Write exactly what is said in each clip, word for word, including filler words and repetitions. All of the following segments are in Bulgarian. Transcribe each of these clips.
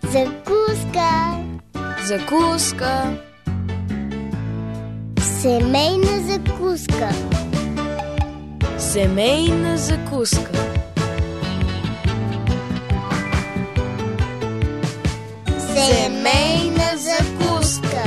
Закуска. Закуска. Семейна закуска. Семейна закуска. Семейна закуска.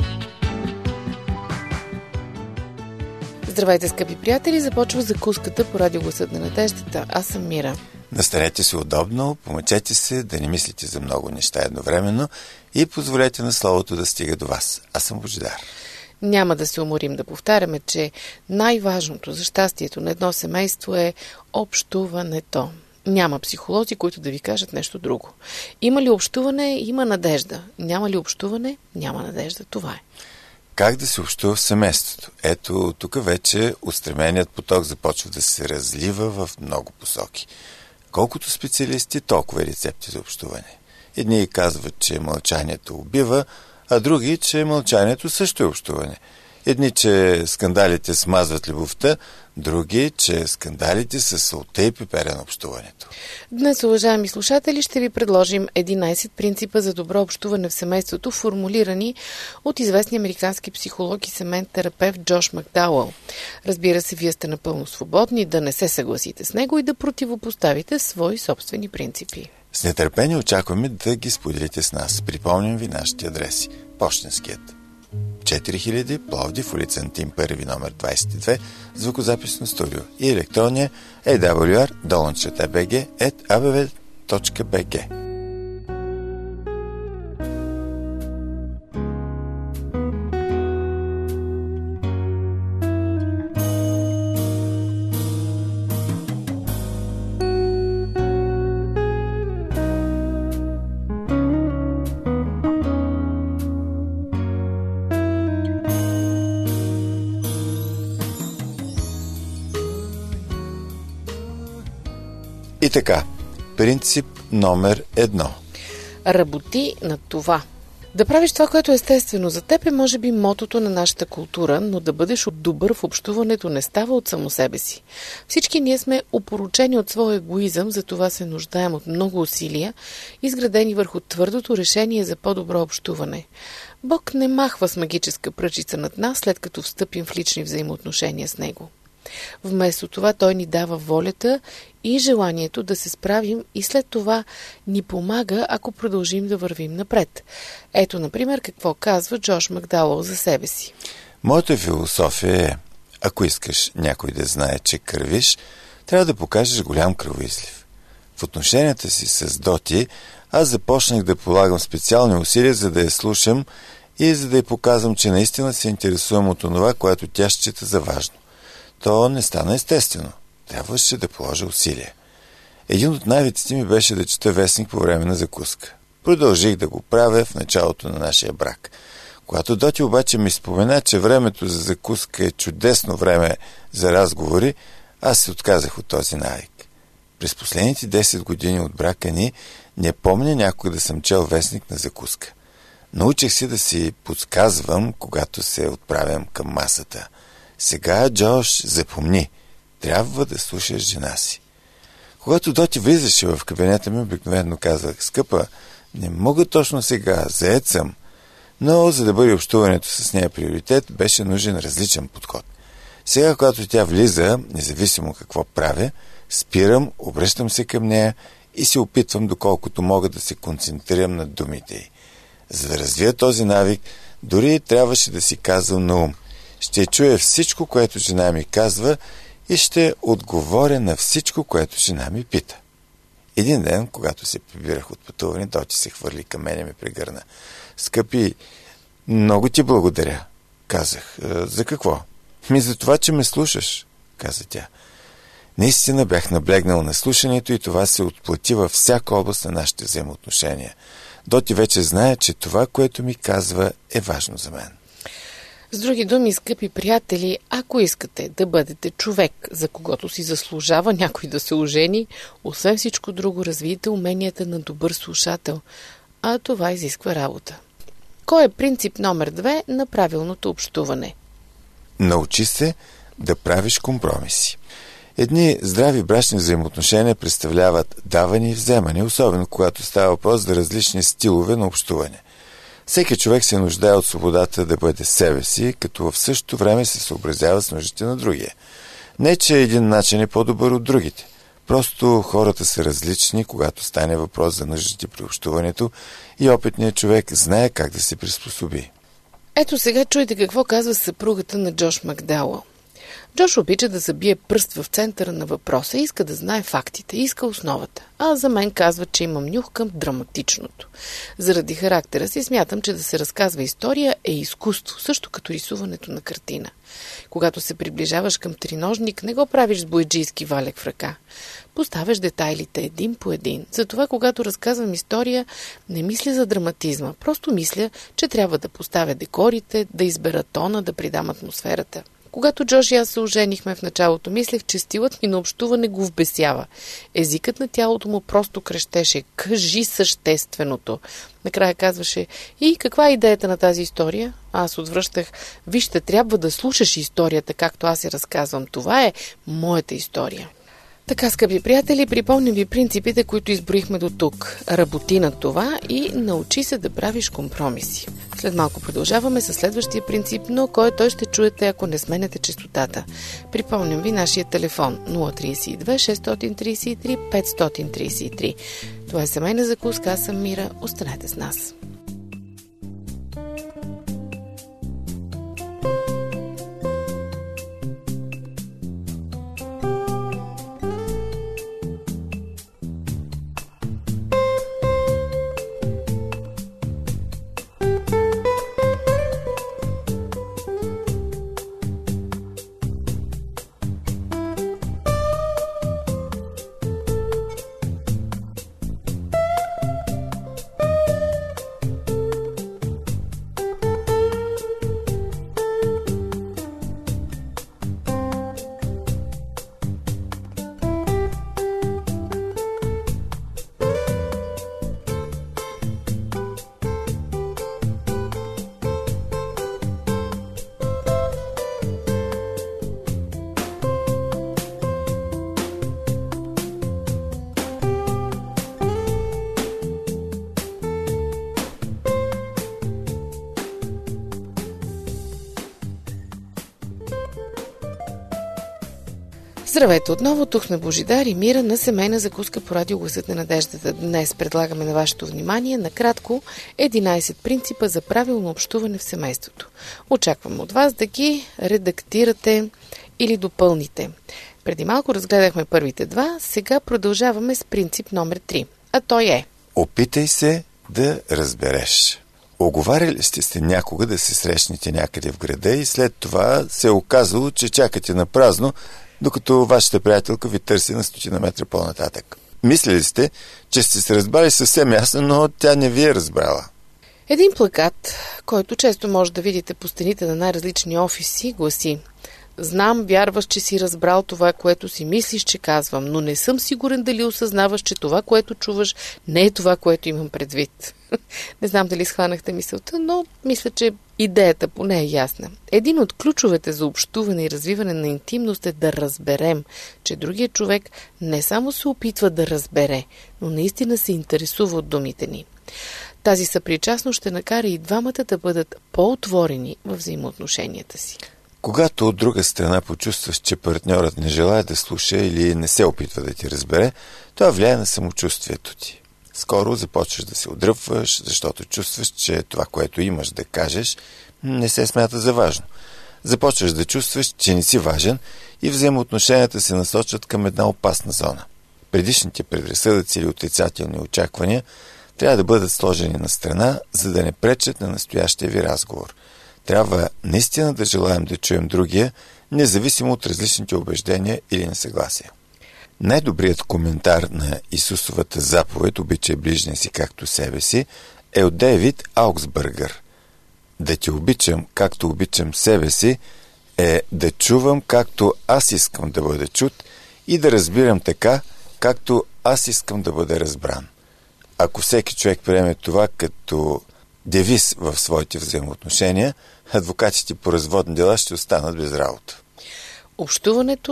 Здравейте, скъпи приятели! Започва закуската по радио Гласът на надеждата. Аз съм Мира. Настанете се удобно, помъчете се да не мислите за много неща едновременно и позволете на словото да стига до вас. Аз съм Божидар. Няма да се уморим да повтаряме, че най-важното за щастието на едно семейство е общуването. Няма психолози, които да ви кажат нещо друго. Има ли общуване, има надежда. Няма ли общуване, няма надежда. Това е. Как да се общува в семейството? Ето, тук вече устременият поток започва да се разлива в много посоки. Колкото специалисти, толкова рецепти за общуване. Едни казват, че мълчанието убива, а други, че мълчанието също е общуване. Едни, че скандалите смазват любовта, други, че скандалите са солта и пепера на общуването. Днес, уважаеми слушатели, ще ви предложим единайсет принципа за добро общуване в семейството, формулирани от известния американски психолог и семейен терапевт Джош Макдауъл. Разбира се, вие сте напълно свободни да не се съгласите с него и да противопоставите свои собствени принципи. С нетърпение очакваме да ги споделите с нас. Припомням ви нашите адреси. Пощенският четири хиляди, Пловдив, улица Антим първи, номер двайсет и две, звукозаписно студио и електронния ей дабъл ю ар долна черта би джи ет а бе ве точка би джи. И така, принцип номер едно. Работи на това. Да правиш това, което е естествено за теб, е може би мотото на нашата култура, но да бъдеш добър в общуването не става от само себе си. Всички ние сме опорочени от своя егоизъм, затова се нуждаем от много усилия, изградени върху твърдото решение за по-добро общуване. Бог не махва с магическа пръчица над нас, след като встъпим в лични взаимоотношения с Него. Вместо това Той ни дава волята и желанието да се справим и след това ни помага, ако продължим да вървим напред. Ето, например, какво казва Джош Макдауъл за себе си. Моята философия е, ако искаш някой да знае, че кървиш, трябва да покажеш голям кръвоизлив. В отношенията си с Доти аз започнах да полагам специални усилия, за да я слушам и за да й показвам, че наистина се интересувам от това, което тя счита за важно. То не стана естествено. Трябваше да положа усилия. Един от навиците ми беше да чета вестник по време на закуска. Продължих да го правя в началото на нашия брак. Когато Доти обаче ми спомена, че времето за закуска е чудесно време за разговори, аз се отказах от този навик. През последните десет години от брака ни не помня някога да съм чел вестник на закуска. Научих се да си подсказвам, когато се отправям към масата. Сега, Джош, запомни, трябва да слушаш жена си. Когато Доти влизаше в кабинета ми, обикновено казвах: скъпа, не мога точно сега, заед съм. Но за да бъде общуването с нея приоритет, беше нужен различен подход. Сега, когато тя влиза, независимо какво правя, спирам, обръщам се към нея и се опитвам, доколкото мога, да се концентрирам над думите й. За да развия този навик, дори трябваше да си казвам на ум: ще чуя всичко, което жена ми казва, и ще отговоря на всичко, което жена ми пита. Един ден, когато се прибирах от пътуване, Доти се хвърли към мен и ме прегърна. Скъпи, много ти благодаря, казах. За какво? Ми за това, че ме слушаш, каза тя. Наистина бях наблегнал на слушането и това се отплати във всяка област на нашите взаимоотношения. Доти вече знае, че това, което ми казва, е важно за мен. С други думи, скъпи приятели, ако искате да бъдете човек, за когото си заслужава някой да се ожени, освен всичко друго, развийте уменията на добър слушател, а това изисква работа. Кой е принцип номер две на правилното общуване? Научи се да правиш компромиси. Едни здрави брачни взаимоотношения представляват даване и вземане, особено когато става въпрос за различни стилове на общуване. Всеки човек се нуждае от свободата да бъде себе си, като в същото време се съобразява с нуждите на другия. Не, че един начин е по-добър от другите. Просто хората са различни, когато стане въпрос за нуждите при общуването и опитният човек знае как да се приспособи. Ето сега чуйте какво казва съпругата на Джош Макдауъл. Джош обича да забие пръст в центъра на въпроса, иска да знае фактите, иска основата. А за мен казва, че имам нюх към драматичното. Заради характера си смятам, че да се разказва история е изкуство, също като рисуването на картина. Когато се приближаваш към триножник, не го правиш с бояджийски валек в ръка. Поставяш детайлите един по един. Затова, когато разказвам история, не мисля за драматизма. Просто мисля, че трябва да поставя декорите, да избера тона, да придам атмосферата. Когато Джош и аз се оженихме в началото, мислех, че стилът ми на общуване го вбесява. Езикът на тялото му просто крещеше: "Кажи същественото!" Накрая казваше: "И каква е идеята на тази история?" Аз отвръщах: "Вижте, трябва да слушаш историята, както аз я разказвам. Това е моята история." Така, скъпи приятели, припомням ви принципите, които изброихме до тук. Работи на това и научи се да правиш компромиси. След малко продължаваме със следващия принцип, но кой той ще чуете, ако не сменете честотата. Припомням ви нашия телефон нула три две шест три три пет три три. Това е семейна закуска, аз съм Мира. Останете с нас. Здравейте отново, тук сме Божидар и Мира на семейна закуска по радио Гласът на надеждата. Днес предлагаме на вашето внимание накратко единайсет принципа за правилно общуване в семейството. Очаквам от вас да ги редактирате или допълните. Преди малко разгледахме първите два, сега продължаваме с принцип номер три, а той е: опитай се да разбереш. Оговаряли сте се някога да се срещнете някъде в града и след това се е оказало, че чакате на празно, докато вашата приятелка ви търси на стотина метра по-нататък. Мислили сте, че сте се разбрали съвсем ясно, но тя не ви е разбрала. Един плакат, който често може да видите по стените на най-различни офиси, гласи: "Знам, вярваш, че си разбрал това, което си мислиш, че казвам, но не съм сигурен дали осъзнаваш, че това, което чуваш, не е това, което имам предвид." Не знам дали схванахте мисълта, но мисля, че идеята поне е ясна. Един от ключовете за общуване и развиване на интимност е да разберем, че другият човек не само се опитва да разбере, но наистина се интересува от думите ни. Тази съпричастност ще накара и двамата да бъдат по-отворени във взаимоотношенията си. Когато от друга страна почувстваш, че партньорът не желае да слуша или не се опитва да ти разбере, това влияе на самочувствието ти. Скоро започваш да се отдръпваш, защото чувстваш, че това, което имаш да кажеш, не се смята за важно. Започваш да чувстваш, че не си важен и взаимоотношенията се насочват към една опасна зона. Предишните предразсъдъци или отрицателни очаквания трябва да бъдат сложени на страна, за да не пречат на настоящия ви разговор. Трябва наистина да желаем да чуем другия, независимо от различните убеждения или несъгласия. Най-добрият коментар на Исусовата заповед "Обичай ближния си както себе си" е от Дейвид Ауксбъргър. Да те обичам както обичам себе си е да чувам както аз искам да бъда чут и да разбирам така, както аз искам да бъда разбран. Ако всеки човек приеме това като девиз в своите взаимоотношения, адвокатите по разводни дела ще останат без работа. Общуването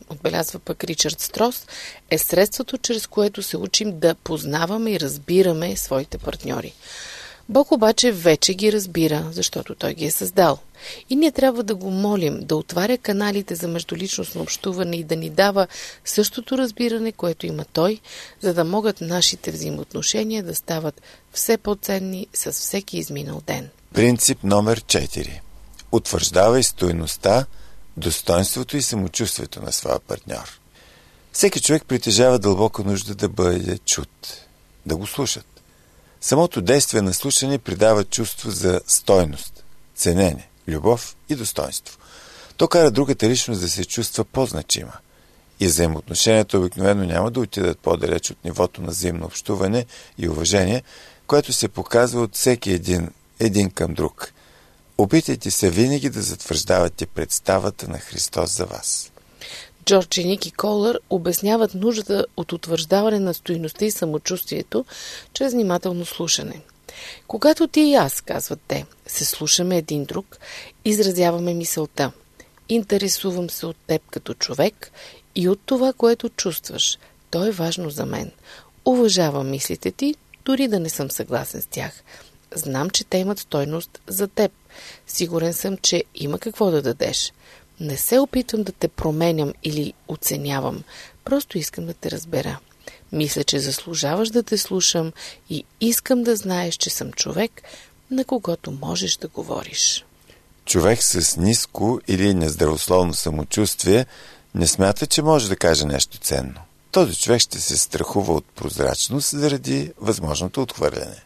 отбелязва пък Ричард Строс, е средството, чрез което се учим да познаваме и разбираме своите партньори. Бог обаче вече ги разбира, защото Той ги е създал. И ние трябва да го молим да отваря каналите за междуличностно общуване и да ни дава същото разбиране, което има Той, за да могат нашите взаимоотношения да стават все по-ценни с всеки изминал ден. Принцип номер четири. Утвърждавай стойността, достоинството и самочувствието на своя партньор. Всеки човек притежава дълбока нужда да бъде чут, да го слушат. Самото действие на слушане придава чувство за стойност, ценене, любов и достоинство. То кара другата личност да се чувства по-значима. И взаимоотношенията обикновено няма да отидат по-далеч от нивото на взаимно общуване и уважение, което се показва от всеки един, един към друг. Опитайте се винаги да затвърждавате представата на Христос за вас. Джордж и Ники Колър обясняват нуждата от утвърждаване на стойността и самочувствието чрез внимателно слушане. Когато ти и аз, казват те, се слушаме един друг, изразяваме мисълта. Интересувам се от теб като човек и от това, което чувстваш. То е важно за мен. Уважавам мислите ти, дори да не съм съгласен с тях. Знам, че те имат стойност за теб. Сигурен съм, че има какво да дадеш. Не се опитвам да те променям или оценявам. Просто искам да те разбера. Мисля, че заслужаваш да те слушам и искам да знаеш, че съм човек, на когото можеш да говориш. Човек с ниско или нездравословно самочувствие не смята, че може да каже нещо ценно. Този човек ще се страхува от прозрачност заради възможното отхвърляне.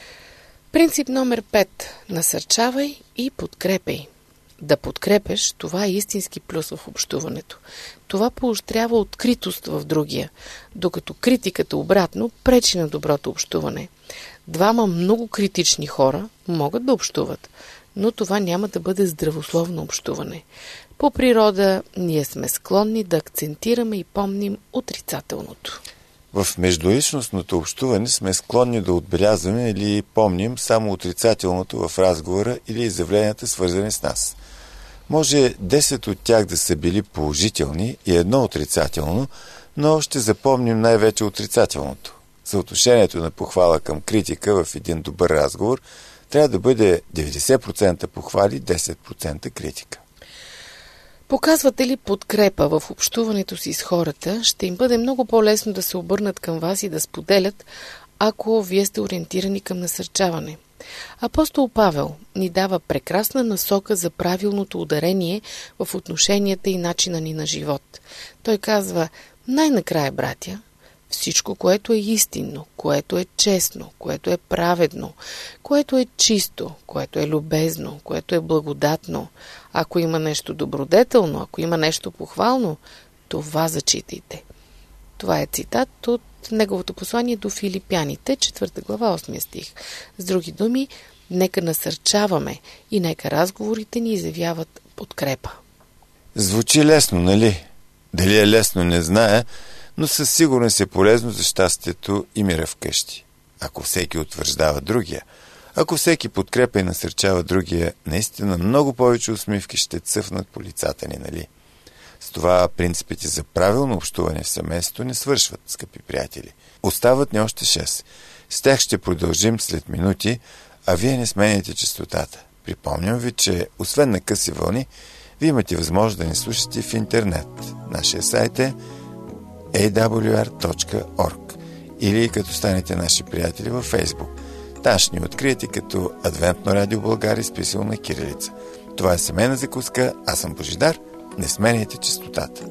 Принцип номер пет. Насърчавай и подкрепяй. Да подкрепеш, това е истински плюс в общуването. Това поощрява откритост в другия, докато критиката обратно пречи на доброто общуване. Двама много критични хора могат да общуват, но това няма да бъде здравословно общуване. По природа ние сме склонни да акцентираме и помним отрицателното. В междуличностното общуване сме склонни да отбелязваме или помним само отрицателното в разговора или изявленията, свързани с нас. Може десет от тях да са били положителни и едно отрицателно, но ще запомним най-вече отрицателното. Съотношението на похвала към критика в един добър разговор трябва да бъде деветдесет процента похвали, десет процента критика. Показвате ли подкрепа в общуването си с хората, ще им бъде много по-лесно да се обърнат към вас и да споделят, ако вие сте ориентирани към насърчаване. Апостол Павел ни дава прекрасна насока за правилното ударение в отношенията и начина ни на живот. Той казва: най-накрая, братя, всичко, което е истинно, което е честно, което е праведно, което е чисто, което е любезно, което е благодатно, ако има нещо добродетелно, ако има нещо похвално, това зачитайте. Това е цитат от неговото послание до Филипяните, четвърта глава, осми стих. С други думи, нека насърчаваме и нека разговорите ни изявяват подкрепа. Звучи лесно, нали? Дали е лесно, не зная, но със сигурност е полезно за щастието и мира вкъщи. Ако всеки утвърждава другия, ако всеки подкрепа и насърчава другия, наистина много повече усмивки ще цъфнат по лицата ни, нали? С това принципите за правилно общуване в семейството не свършват, скъпи приятели. Остават ни още шест. С тях ще продължим след минути, а вие не сменяйте честотата. Припомням ви, че освен на къси вълни, вие имате възможност да ни слушате в интернет. Нашия сайт е ей дабъл ю ар точка орг или като станете наши приятели във Фейсбук. Там ще ни откриете като Адвентно радио България, списано на кирилица. Това е семейна закуска, аз съм Божидар. Не сменяйте честотата.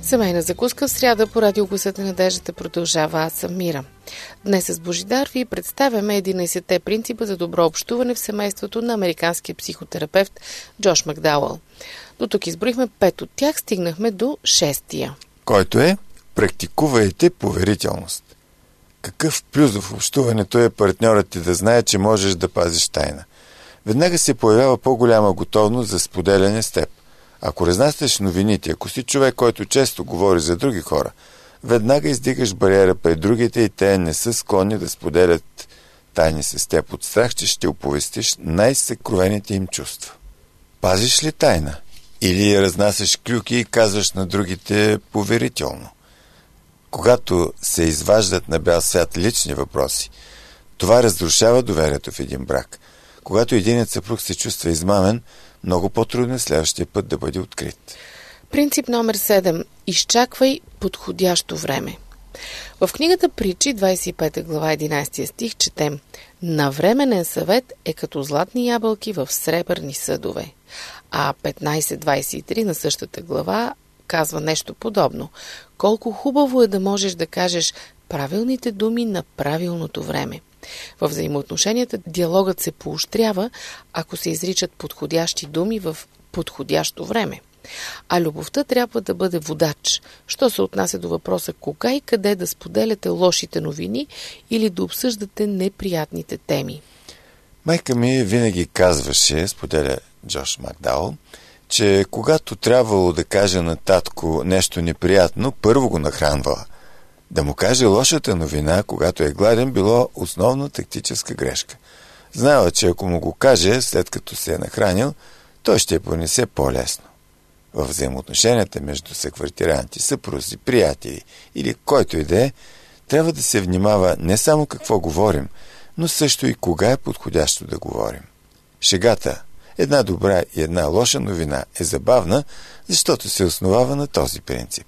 Семейна закуска в сряда по радио Гласът на надеждата продължава. Аз съм Мира. Днес с Божидар ви представяме единайсетте принципа за добро общуване в семейството на американския психотерапевт Джош Макдауъл. До тук изброихме пет от тях, стигнахме до шестия. Който е: практикувайте поверителност. Какъв плюс в общуването е партньорът ти да знае, че можеш да пазиш тайна. Веднага се появява по-голяма готовност за споделяне с теб. Ако разнасяш новините, ако си човек, който често говори за други хора, веднага издигаш бариера пред другите и те не са склонни да споделят тайни с теб от страх, че ще оповестиш най-съкровените им чувства. Пазиш ли тайна? Или разнасяш клюки и казваш на другите поверително? Когато се изваждат на бял свят лични въпроси, това разрушава доверието в един брак. Когато единият съпруг се чувства измамен, много по-трудно е следващия път да бъде открит. Принцип номер седем. Изчаквай подходящо време. В книгата Притчи, двадесет и пета глава, единайсети стих, четем: навременен съвет е като златни ябълки в сребърни съдове. А петнайсет двадесет и три на същата глава казва нещо подобно. Колко хубаво е да можеш да кажеш правилните думи на правилното време. В взаимоотношенията диалогът се поощрява, ако се изричат подходящи думи в подходящо време. А любовта трябва да бъде водач, що се отнася до въпроса кога и къде да споделяте лошите новини или да обсъждате неприятните теми. Майка ми винаги казваше, споделя Джош Макдауъл, че когато трябвало да каже на татко нещо неприятно, първо го нахранвала. Да му каже лошата новина, когато е гладен, било основна тактическа грешка. Знала, че ако му го каже, след като се е нахранил, той ще я понесе по-лесно. В взаимоотношенията между съквартиранти, съпрузи, приятели или който и да е, трябва да се внимава не само какво говорим, но също и кога е подходящо да говорим. Шегата, една добра и една лоша новина е забавна, защото се основава на този принцип.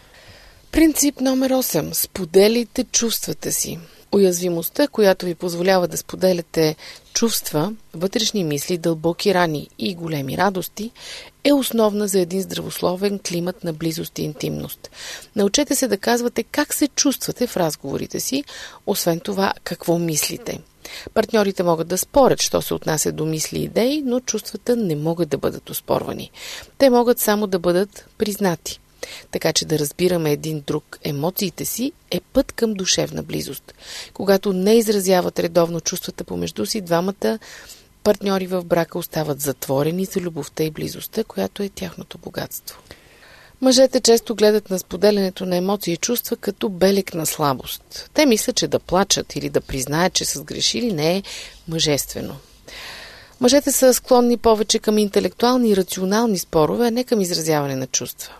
Принцип номер осем. Споделяйте чувствата си. Уязвимостта, която ви позволява да споделяте чувства, вътрешни мисли, дълбоки рани и големи радости, е основна за един здравословен климат на близост и интимност. Научете се да казвате как се чувствате в разговорите си, освен това какво мислите. Партньорите могат да спорят, що се отнася до мисли и идеи, но чувствата не могат да бъдат оспорвани. Те могат само да бъдат признати. Така че да разбираме един друг емоциите си е път към душевна близост. Когато не изразяват редовно чувствата помежду си, двамата партньори в брака остават затворени за любовта и близостта, която е тяхното богатство. Мъжете често гледат на споделянето на емоции и чувства като белег на слабост. Те мислят, че да плачат или да признаят, че са сгрешили, не е мъжествено. Мъжете са склонни повече към интелектуални и рационални спорове, а не към изразяване на чувства.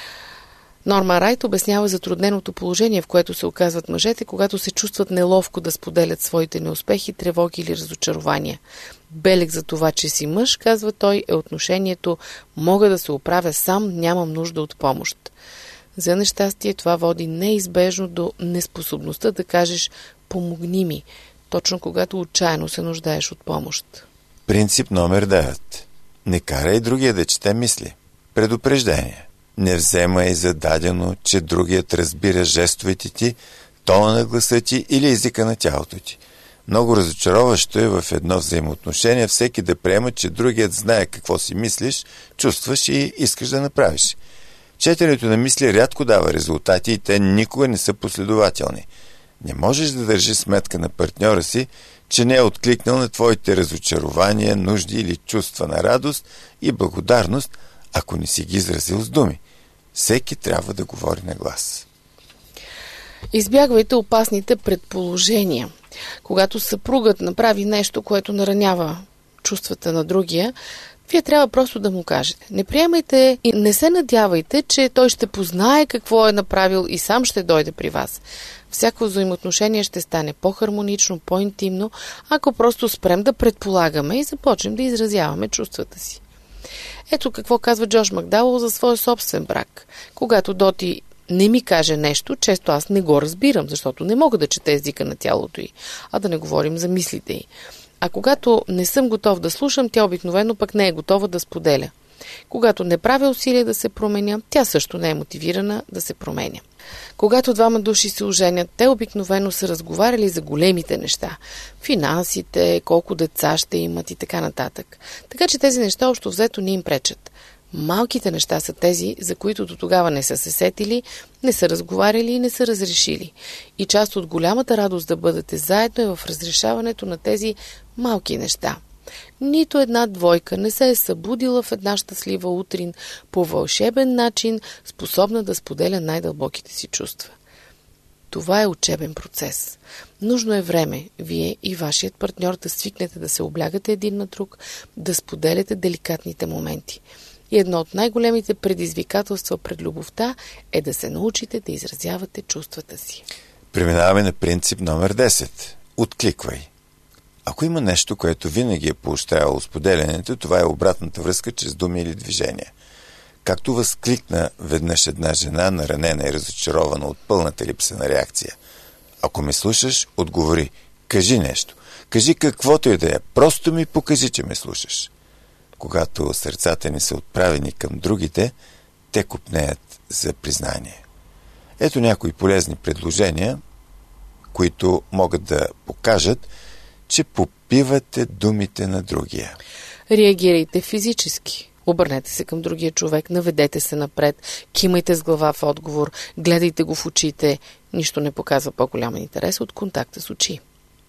Норма Райт обяснява затрудненото положение, в което се оказват мъжете, когато се чувстват неловко да споделят своите неуспехи, тревоги или разочарования. Белег за това, че си мъж, казва той, е отношението «мога да се оправя сам, нямам нужда от помощ». За нещастие това води неизбежно до неспособността да кажеш «помогни ми», точно когато отчаяно се нуждаеш от помощ. Принцип номер девет. Не карай другия да чете мисли. Предупреждение. Не вземай за дадено, че другият разбира жестовете ти, тона на гласа ти или езика на тялото ти. Много разочароващо е в едно взаимоотношение всеки да приема, че другият знае какво си мислиш, чувстваш и искаш да направиш. Четенето на мисли рядко дава резултати и те никога не са последователни. Не можеш да държиш сметка на партньора си, че не е откликнал на твоите разочарования, нужди или чувства на радост и благодарност, ако не си ги изразил с думи. Всеки трябва да говори на глас. Избягвайте опасните предположения. Когато съпругът направи нещо, което наранява чувствата на другия, вие трябва просто да му кажете. Не приемайте и не се надявайте, че той ще познае какво е направил и сам ще дойде при вас. Всяко взаимоотношение ще стане по-хармонично, по-интимно, ако просто спрем да предполагаме и започнем да изразяваме чувствата си. Ето какво казва Джош Макдауъл за своя собствен брак. Когато Доти не ми каже нещо, често аз не го разбирам, защото не мога да чета езика на тялото й, а да не говорим за мислите й. А когато не съм готов да слушам, тя обикновено пък не е готова да споделя. Когато не правя усилия да се променя, тя също не е мотивирана да се променя. Когато двама души се оженят, те обикновено са разговаряли за големите неща. Финансите, колко деца ще имат и така нататък. Така че тези неща общо взето не им пречат. Малките неща са тези, за които до тогава не са се сетили, не са разговаряли и не са разрешили. И част от голямата радост да бъдете заедно е в разрешаването на тези малки неща. Нито една двойка не се е събудила в една щастлива утрин по вълшебен начин, способна да споделя най-дълбоките си чувства. Това е учебен процес. Нужно е време, вие и вашият партньор да свикнете да се облягате един на друг, да споделяте деликатните моменти. И едно от най-големите предизвикателства пред любовта е да се научите да изразявате чувствата си. Преминаваме на принцип номер десет. Откликвай. Ако има нещо, което винаги е поощрявало споделянето, това е обратната връзка чрез думи или движения. Както възкликна веднъж една жена, наранена и разочарована от пълната липса на реакция. Ако ме слушаш, отговори. Кажи нещо. Кажи каквото и да е. Просто ми покажи, че ме слушаш. Когато сърцата ни са отправени към другите, те копнеят за признание. Ето някои полезни предложения, които могат да покажат, че попивате думите на другия. Реагирайте физически. Обърнете се към другия човек, наведете се напред, кимайте с глава в отговор, гледайте го в очите. Нищо не показва по-голям интерес от контакта с очи.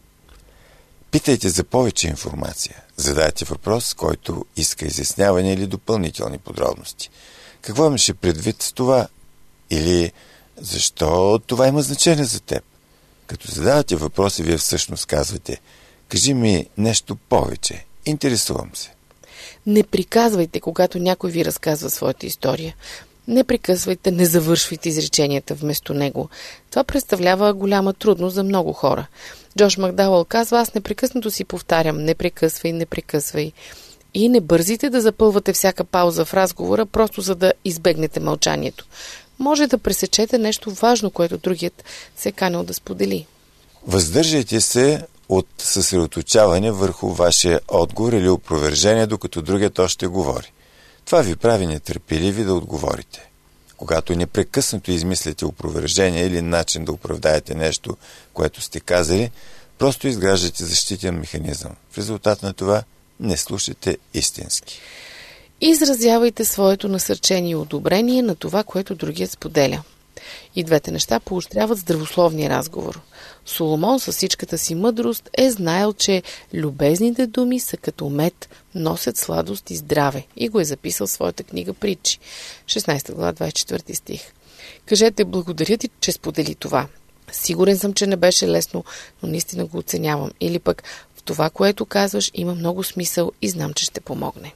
Питайте за повече информация. Задайте въпрос, който иска изясняване или допълнителни подробности. Какво имаше предвид с това? Или защо това има значение за теб? Като задавате въпроси, вие всъщност казвате: кажи ми нещо повече. Интересувам се. Не приказвайте, когато някой ви разказва своята история. Не прекъсвайте, не завършвайте изреченията вместо него. Това представлява голяма трудност за много хора. Джош Макдауъл казва: аз непрекъснато си повтарям: не прекъсвай, не прекъсвай. И не бързите да запълвате всяка пауза в разговора, просто за да избегнете мълчанието. Може да пресечете нещо важно, което другият се е канил да сподели. Въздържайте се от съсредоточаване върху вашия отговор или опровержение, докато другият още говори. Това ви прави нетърпеливи да отговорите. Когато непрекъснато измисляте опровержение или начин да оправдаете нещо, което сте казали, просто изграждате защитен механизъм. В резултат на това не слушате истински. Изразявайте своето насърчение и одобрение на това, което другият споделя. И двете неща поощряват здравословния разговор. Соломон със всичката си мъдрост е знаел, че любезните думи са като мед, носят сладост и здраве, и го е записал в своята книга Притчи, шестнадесета глава, двадесет и четвърти стих. Кажете: благодаря ти, че сподели това. Сигурен съм, че не беше лесно, но наистина го оценявам. Или пък: в това, което казваш, има много смисъл и знам, че ще помогне.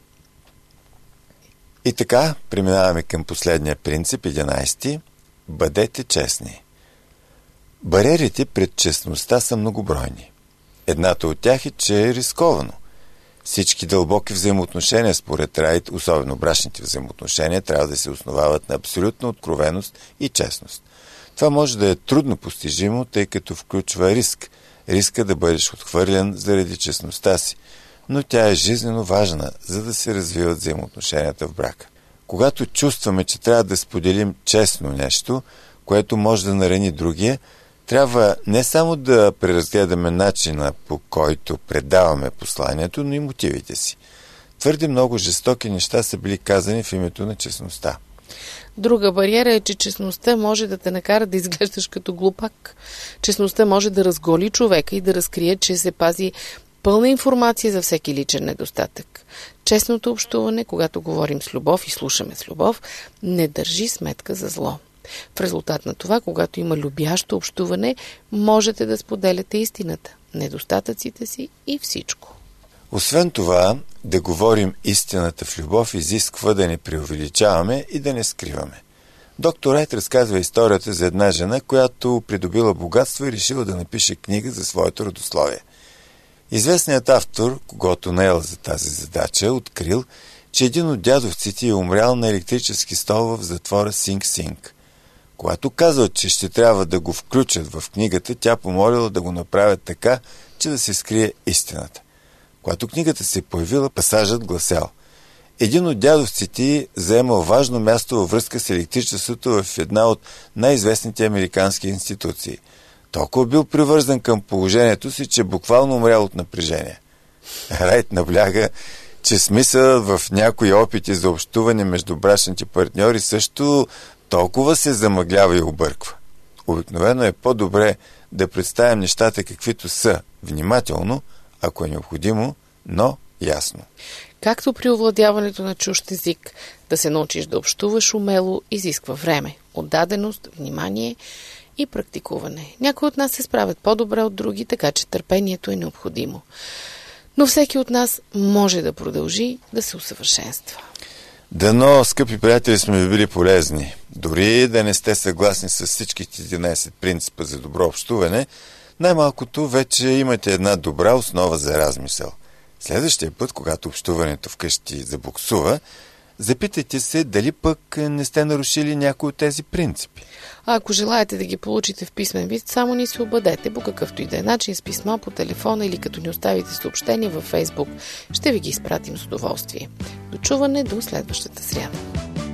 И така, преминаваме към последния принцип, единадесети. Бъдете честни. Бариерите пред честността са многобройни. Едната от тях е, че е рисковано. Всички дълбоки взаимоотношения, според Райт, особено брачните взаимоотношения, трябва да се основават на абсолютна откровеност и честност. Това може да е трудно постижимо, тъй като включва риск. Риска да бъдеш отхвърлен заради честността си. Но тя е жизнено важна, за да се развиват взаимоотношенията в брака. Когато чувстваме, че трябва да споделим честно нещо, което може да нарани другия, трябва не само да преразгледаме начина, по който предаваме посланието, но и мотивите си. Твърде много жестоки неща са били казани в името на честността. Друга бариера е, че честността може да те накара да изглеждаш като глупак. Честността може да разголи човека и да разкрие, че се пази пълна информация за всеки личен недостатък. Честното общуване, когато говорим с любов и слушаме с любов, не държи сметка за зло. В резултат на това, когато има любящо общуване, можете да споделяте истината, недостатъците си и всичко. Освен това, да говорим истината в любов изисква да не преувеличаваме и да не скриваме. Доктор Райт разказва историята за една жена, която придобила богатство и решила да напише книга за своето родословие. Известният автор, когото наел за тази задача, открил, че един от дядовците е умрял на електрически стол в затвора Синг Синг. Когато казал, че ще трябва да го включат в книгата, тя помолила да го направят така, че да се скрие истината. Когато книгата се появила, пасажът гласял: Един от дядовците заемал важно място във връзка с електричеството в една от най-известните американски институции. Толкова бил привързан към положението си, че буквално умрял от напрежение. Райт набляга, че смисълът в някои опити за общуване между брачните партньори също толкова се замъглява и обърква. Обикновено е по-добре да представим нещата каквито са, внимателно, ако е необходимо, но ясно. Както при овладяването на чужд език, да се научиш да общуваш умело изисква време, отдаденост, внимание и практикуване. Някои от нас се справят по-добре от други, така че търпението е необходимо. Но всеки от нас може да продължи да се усъвършенства. Дано, скъпи приятели, сме ви били полезни. Дори да не сте съгласни с всичките единайсет принципа за добро общуване, най-малкото вече имате една добра основа за размисъл. Следващия път, когато общуването вкъщи забуксува, запитайте се дали пък не сте нарушили някои от тези принципи. А ако желаете да ги получите в писмен вид, само ни се обадете по какъвто и да е начин, с писма по телефона или като ни оставите съобщение във Фейсбук. Ще ви ги изпратим с удоволствие. До чуване до следващата сряда.